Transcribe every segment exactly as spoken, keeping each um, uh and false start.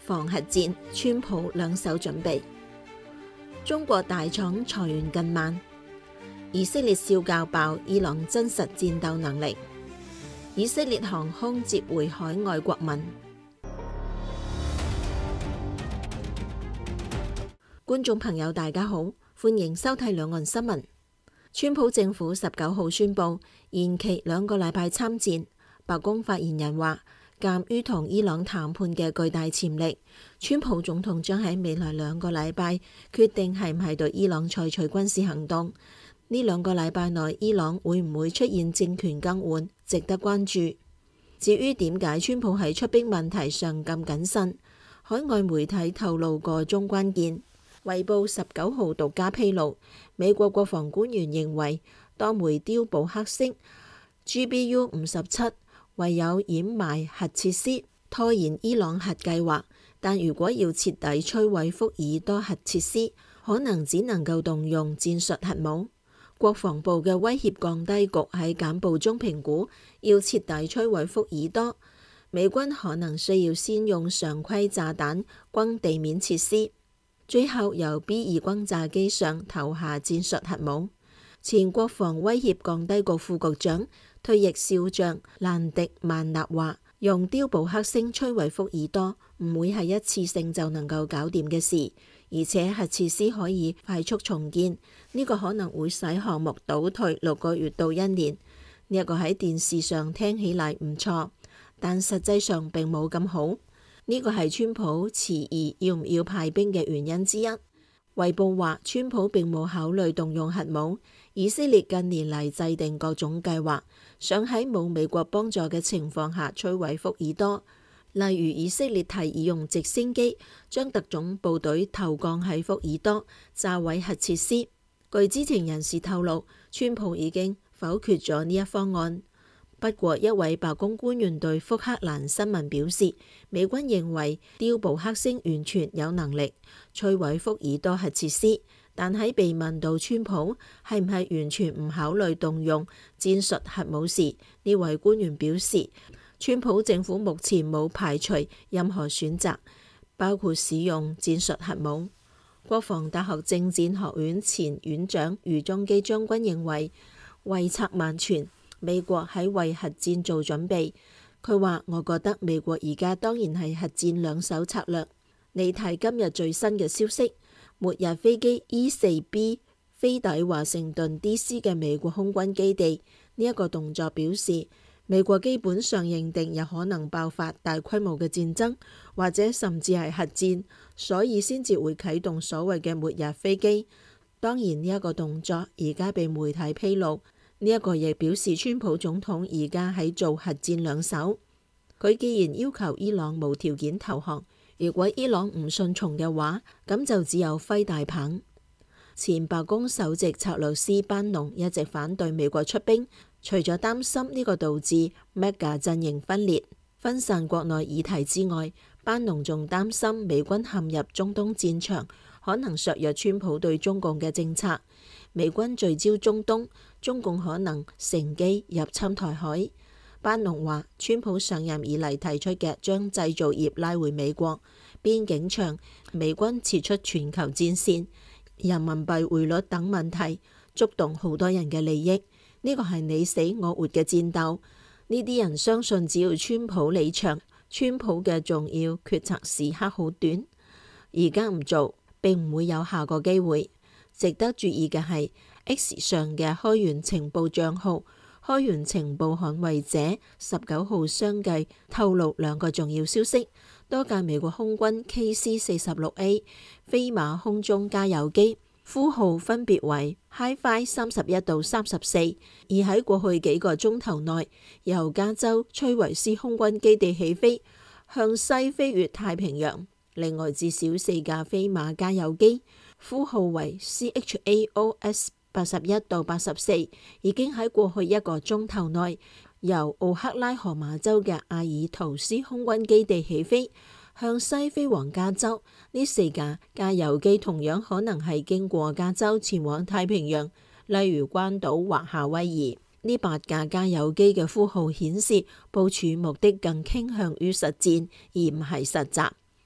防核戰，川普兩手準備。中國大廠裁員近萬。以色列笑教爆伊朗真實戰鬥能力。以色列航空接回海外國民。觀眾朋友大家好，歡迎收睇兩岸新聞。川普政府十九號宣布延期兩個禮拜參戰。白宮發言人話，鑒於同伊朗談判嘅巨大潛力，川普總統將喺未來兩個禮拜決定係唔係對伊朗採取軍事行動。呢兩個禮拜內，伊朗會唔會出現政權更換，值得關注。至於點解川普喺出兵問題上咁謹慎，海外媒體透露個中關鍵。衛報十九號獨家披露，美國國防官員認為多枚碉堡克星 G B U 五十七唯有掩埋核設施，拖延伊朗核計劃。但如果要徹底摧毀福爾多核設施，可能只能夠動用戰術核武。國防部嘅威脅降低局喺簡報中評估，要徹底摧毀福爾多，美軍可能需要先用常規炸彈轟地面設施，最後由 B 二轟炸機上投下戰術核武。前國防威脅降低局副局長、退役少將蘭迪曼納話，用碉堡克星摧毀福爾多唔會係一次性就能夠搞掂嘅事，而且核設施可以快速重建，呢個可能會使項目倒退六個月到一年。呢一個喺電視上聽起嚟唔錯，但實際上並冇咁好。呢個係川普遲疑要唔要派兵嘅原因之一。衛報話，川普並冇考慮動用核武。以色列近年嚟制定各種計劃，想喺冇美國幫助嘅情況下摧毀福爾多。例如，以色列提議用直升機將特種部隊投降喺福爾多，炸毀核設施。據知情人士透露，川普已經否決咗呢一方案。不過，一位白宮官員對福克蘭新聞表示，美軍認為碉堡克星完全有能力摧毀福爾多核設施。但喺被問到川普係唔係完全唔考慮動用戰術核武時，呢位官員表示，川普政府目前冇排除任何選擇，包括使用戰術核武。國防大學政戰學院前院長余宗基將軍認為，wei策萬全，美國喺為核戰做準備。佢話，我覺得美國而家當然係核戰兩手策略。你睇今日最新嘅消息，末日飛機 E 四 B 飛抵華盛頓 D C 嘅美國空軍基地，呢、這、一個動作表示美國基本上認定有可能爆發大規模嘅戰爭，或者甚至係核戰，所以先至會啟動所謂嘅末日飛機。當然呢一個動作而家被媒體披露，呢、這、一個亦表示川普總統而家喺做核戰兩手。佢既然要求伊朗無條件投降，如果伊朗唔順從嘅話，咁就只有揮大棒。前白宮首席策略師班農一直反對美國出兵，除咗擔心呢個導致 MAGA 陣營分裂、分散國內議題之外，班農仲擔心美軍陷入中東戰場，可能削弱川普對中共嘅政策。美軍聚焦中東，中共可能乘機入侵台海。班農話，川普上任以嚟提出嘅將製造業拉回美國、邊境牆、美軍撤出全球戰線、人民幣匯率等問題，觸動好多人嘅利益。呢個係你死我活嘅戰鬥。呢啲人相信只要川普離場，川普嘅重要決策時刻好短，而家唔做並唔會有下個機會。值得注意嘅係 X 上嘅開源情報帳號開源情報捍衛者十九號相繼透露兩個重要消息：多架美國空軍 K C 四十六 A 飛馬空中加油機呼號分別為 Hi-Fi 三十一到三十四，而喺過去幾個鐘頭內，由加州崔維斯空軍基地起飛，向西飛越太平洋。另外至少四架飛馬加油機呼號為 C H A O S八十一到八十四，已經喺過去一個鐘頭內由奧克拉荷馬州嘅阿爾圖斯空軍基地起飛，向西飛往加州。呢四架加油機同樣可能係經過加州前往太平洋，例如關島或夏威夷。呢八架加油機嘅呼號顯示部署目的更傾向於實戰，而唔係實習。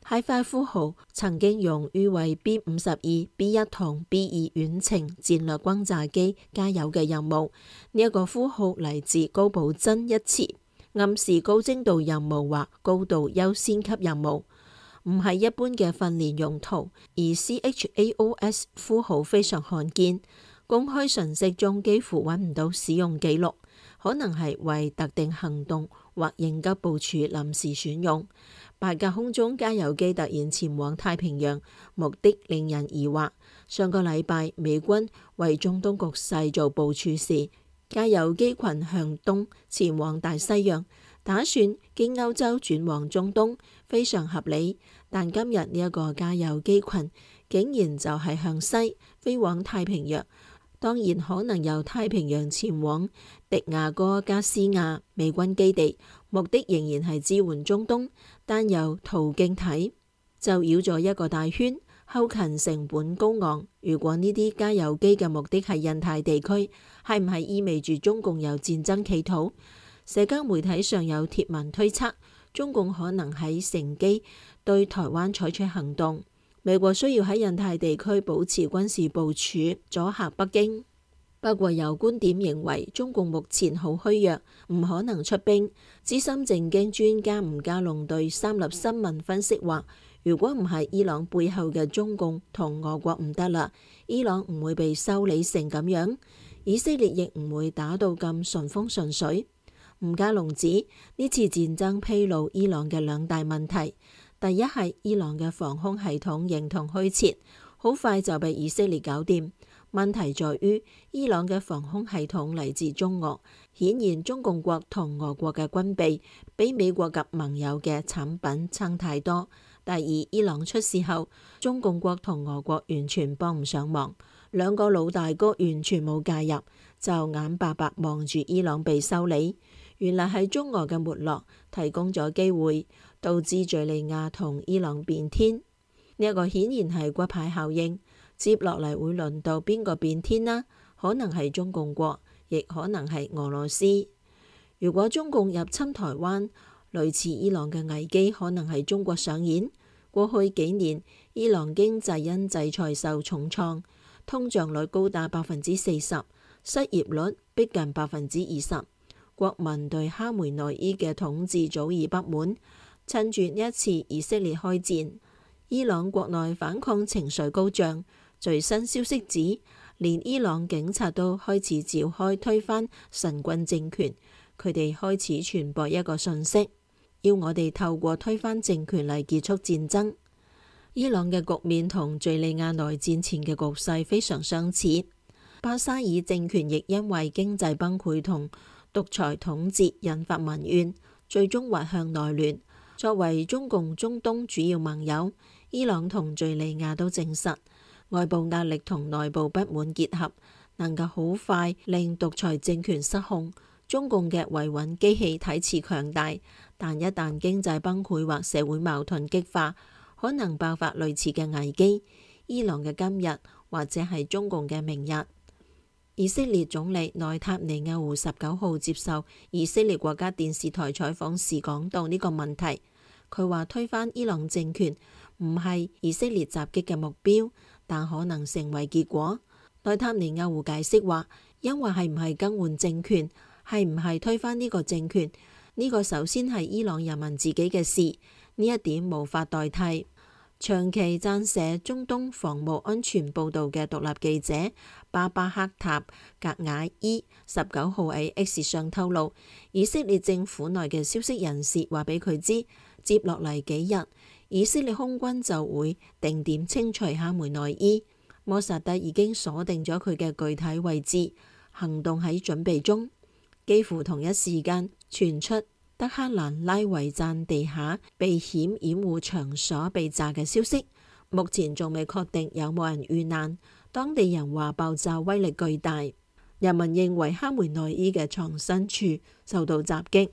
Hi-Fi 呼號曾經用於為 B 五十二、B 一同 B 二遠程戰略轟炸機加油嘅任務。呢、這、一個呼號嚟自高保真一詞，暗示高精度任務或高度優先級任務，唔係一般嘅訓練用途。而 C H A O S 呼號非常罕見，公開信息中幾乎揾唔到使用記錄，可能係為特定行動或應急部署臨時選用。八架空中加油機突然前往太平洋，目的令人疑惑。上個禮拜美軍為中東局勢做部署時，加油機群向東前往大西洋，打算經歐洲轉往中東，非常合理。但今日呢一個加油機群竟然就係向西飛往太平洋，當然可能由太平洋前往迪亞哥加斯亞美軍基地，目的仍然係支援中東，但由途徑睇就繞咗一個大圈，後勤成本高昂。如果呢啲加油機嘅目的係印太地區，係唔係意味住中共有戰爭企圖？社交媒體上有貼文推測，中共可能喺乘機對台灣採取行動。美國需要喺印太地區保持軍事部署，阻嚇北京。不過有觀點認為，中共目前好虛弱，唔可能出兵。資深政經專家吳家龍對三立新聞分析話，如果唔係伊朗背後嘅中共同俄國唔得啦，伊朗唔會被修理成咁樣，以色列亦唔會打到咁順風順水。吳家龍指呢次戰爭披露伊朗嘅兩大問題。第一係伊朗嘅防空系統形同虛設，好快就被以色列搞掂。問題在於伊朗嘅防空系統嚟自中俄，顯然中共國同俄國嘅軍備比美國及盟友嘅產品差太多。第二，伊朗出事後，中共國同俄國完全幫唔上忙，兩個老大哥完全冇介入，就眼白白望住伊朗被修理。原來係中俄嘅沒落提供咗機會，導致敘利亞同伊朗變天。呢一個顯然係骨牌效應，接落嚟會輪到邊個變天啦？可能係中共國，亦可能係俄羅斯。如果中共入侵台灣，類似伊朗嘅危機可能係中國上演。過去幾年，伊朗經濟因制裁受重創，通脹率高達百分之四十，失業率逼近百分之二十。國民對哈梅內伊嘅統治早已不滿，趁住呢一次以色列開戰，伊朗國內反抗情緒高漲。最新消息指，連伊朗警察都開始召開推翻神棍政權，佢哋開始傳播一個訊息，要我哋透過推翻政權嚟結束戰爭。伊朗嘅局面同敘利亞內戰前嘅局勢非常相似，巴沙爾政權亦因為經濟崩潰同獨裁統治引發民怨，最終滑向內亂。作為中共中東主要盟友，伊朗同敘利亞都證實，外部壓力同內部不滿結合，能夠好快令獨裁政權失控。中共嘅維穩機器睇似強大，但一旦經濟崩潰或社會矛盾激化，可能爆發類似嘅危機。伊朗嘅今日，或者係中共嘅明日。以色列總理內塔尼亞胡十九號接受以色列國家電視台採訪時講到呢個問題，佢話推翻伊朗政權唔係以色列襲擊嘅目標，但可能成為結果。內塔尼亞胡解釋話，因為係唔係更換政權，係唔係推翻呢個政權，呢個首先係伊朗人民自己嘅事，呢一點無法代替。長期撰寫中東防務安全報導嘅獨立記者巴巴克塔格瓦伊十九號喺 X 上透露，以色列政府內嘅消息人士話俾佢知，接落嚟幾日，以色列空軍就會定點清除哈梅內伊。摩薩德已經鎖定咗佢嘅具體位置，行動喺準備中。幾乎同一時間傳出德黑蘭拉維贊地下避險掩護場所被炸嘅消息，目前仲未確定有冇人遇難。當地人話爆炸威力巨大，人民認為哈梅內伊嘅藏身處受到襲擊。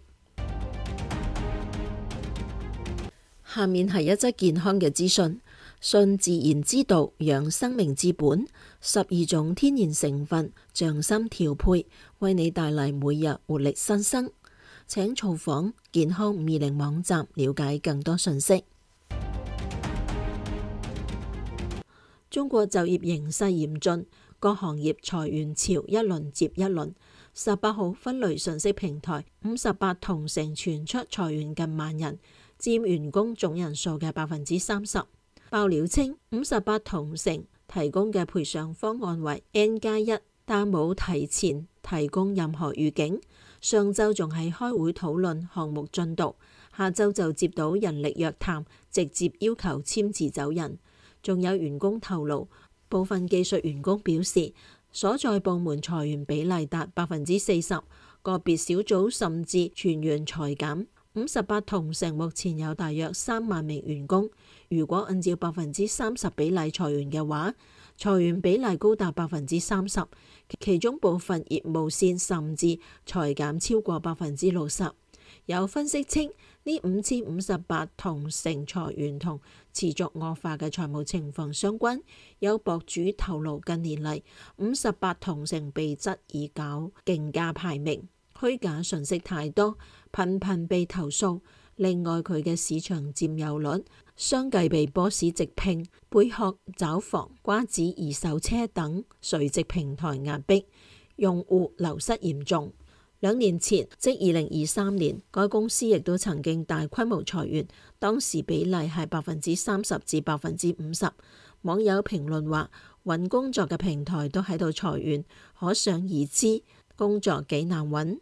下面係一則健康嘅資訊：信自然之道，養生命之本，十二種天然成分匠心調配，為你帶嚟每日活力新生。請造訪健康五二零網站了解更多信息。 中國就業形勢嚴峻，各行業裁員潮一輪接一輪。十八號分類信息平台五十八同城傳出裁員近萬人，佔員工總人數嘅百分之三十。爆料稱，五十八同城提供嘅賠償方案為 N 加一，但冇提前提供任何預警。上週仲喺開會討論項目進度，下週就接到人力約談，直接要求簽字走人。仲有員工透露，部分技術員工表示，所在部門裁員比例達百分之四十，個別小組甚至全員裁減。五十八同城目前有大約三萬名員工，如果按照百分之三十比例裁員嘅話，裁員比例高達百分之三十，其中部分業務線甚至裁減超過百分之六十。有分析稱，呢五千五十八同城裁員同持續惡化嘅財務情況相關。有博主透露，近年嚟五十八同城被質疑搞競價排名，虛假信息太多，頻頻被投訴。另外，佢嘅市場佔有率相繼被波士直聘、貝殼找房、瓜子二手車等垂直平台壓迫，用戶流失嚴重。兩年前，即二零二三年，該公司亦都曾經大規模裁員，當時比例係百分之三十至百分之五十。網友評論話，揾工作嘅平台都喺度裁員，可想而知工作幾難揾。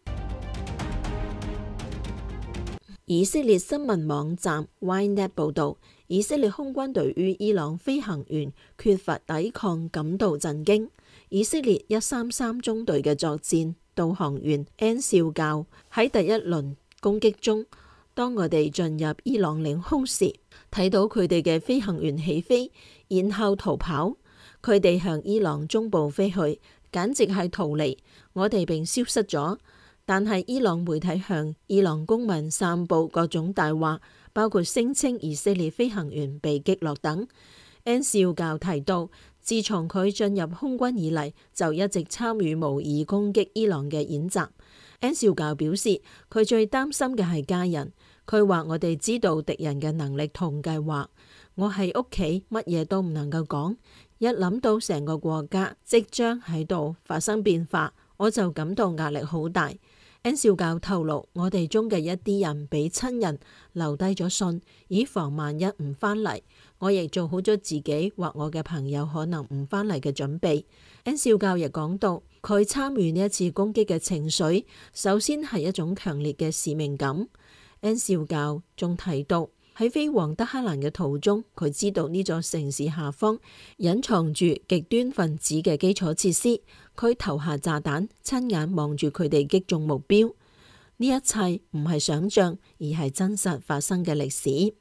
以色列新聞網站 Ynet 報導，以色列空軍對於伊朗飛行員缺乏抵抗感到震驚。以色列一三三中隊嘅作戰導航員 N 少校喺第一輪攻擊中，當我哋進入伊朗領空時，睇到佢哋嘅飛行員起飛，然後逃跑。佢哋向伊朗中部飛去，簡直係逃離。我哋並消失咗。但係伊朗媒體向伊朗公民散佈各種大話，包括聲稱以色列飛行員被擊落等。N 少校提到，自從佢進入空軍以嚟，就一直參與模擬攻擊伊朗嘅演習。N 少校表示，佢最擔心嘅係家人。佢話：我哋知道敵人嘅能力同計劃，我喺屋企乜嘢都唔能夠講。一諗到成個國家即將喺度發生變化，我就感到壓力好大。N 少校透露，我哋中嘅一啲人俾親人留低咗信，以防萬一唔返嚟。我亦做好咗自己或我嘅朋友可能唔返嚟嘅準備。N 少校亦講到，佢參與呢一次攻擊嘅情緒，首先係一種強烈嘅使命感。N 少校仲提到，喺飛往德黑蘭嘅途中，佢知道呢座城市下方隱藏住極端分子嘅基礎設施。佢投下炸彈，親眼望住佢哋擊中目標。呢一切唔係想象，而係真實發生嘅歷史。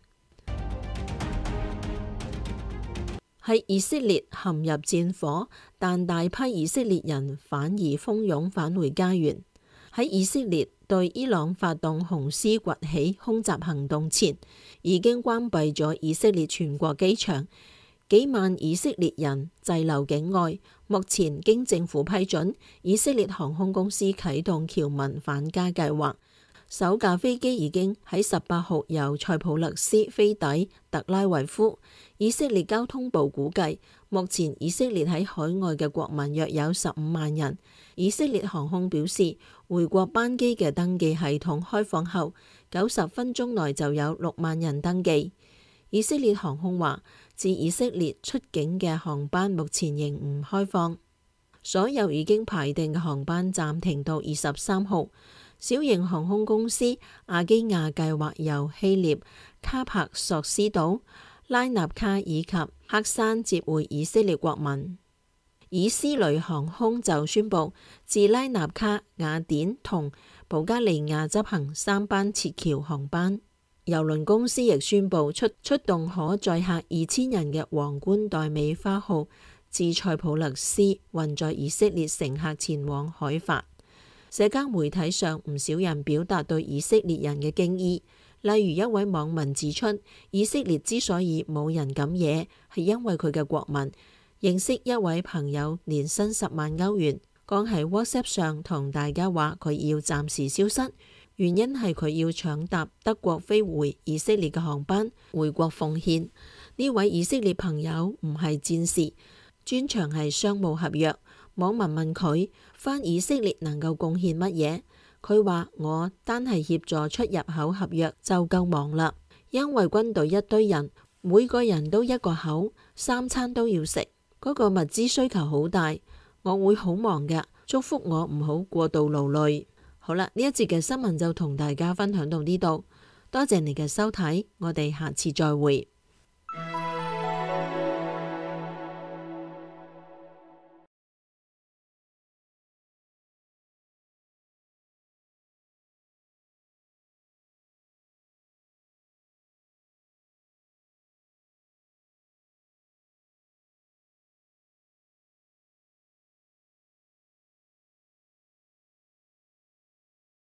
喺以色列陷入戰火，但大批以色列人反而蜂擁返回家園。喺以色列對伊朗發動紅絲崛起空襲行動前，已經關閉咗以色列全國機場。幾萬以色列人滯留境外，目前經政府批准，以色列航空公司啟動僑民返家計劃。首架飛機已經喺十八號由塞浦路斯飛抵特拉維夫。以色列交通部估計，目前以色列喺海外嘅國民約有十五萬人。以色列航空表示，回國班機嘅登記系統開放後，九十分鐘內就有六萬人登記。以色列航空話，自以色列出境嘅航班目前仍唔開放，所有已經排定嘅航班暫停到二十三號。小型航空公司阿基亞計劃由希臘卡帕索斯島、拉納卡以及黑山接回以色列國民。以斯雷航空就宣布自拉納卡、雅典同保加利亞執行三班撤僑航班。郵輪公司亦宣布出出動可載客二千人嘅皇冠黛美花號，自塞浦路斯運載以色列乘客前往海法。社交媒體上唔少人表達對以色列人嘅敬意，例如一位網民指出，以色列之所以冇人敢惹，係因為佢嘅國民。認識一位朋友年薪十萬歐元，剛喺 WhatsApp 上同大家話佢要暫時消失。原因係佢要搶搭德國飛回以色列嘅航班回國奉獻。 呢位以色列朋友唔係戰士，專長係商務合約。網民問佢返以色列能夠貢獻乜嘢？佢話我單係協助出入口合約就夠忙啦，因為軍隊一堆人，每個人都一個口，三餐都要食，嗰個物資需求好大，我會好忙㗎。祝福我唔好過度勞累。好啦，呢一節嘅新聞就同大家分享到呢度，多謝你嘅收睇，我哋下次再會。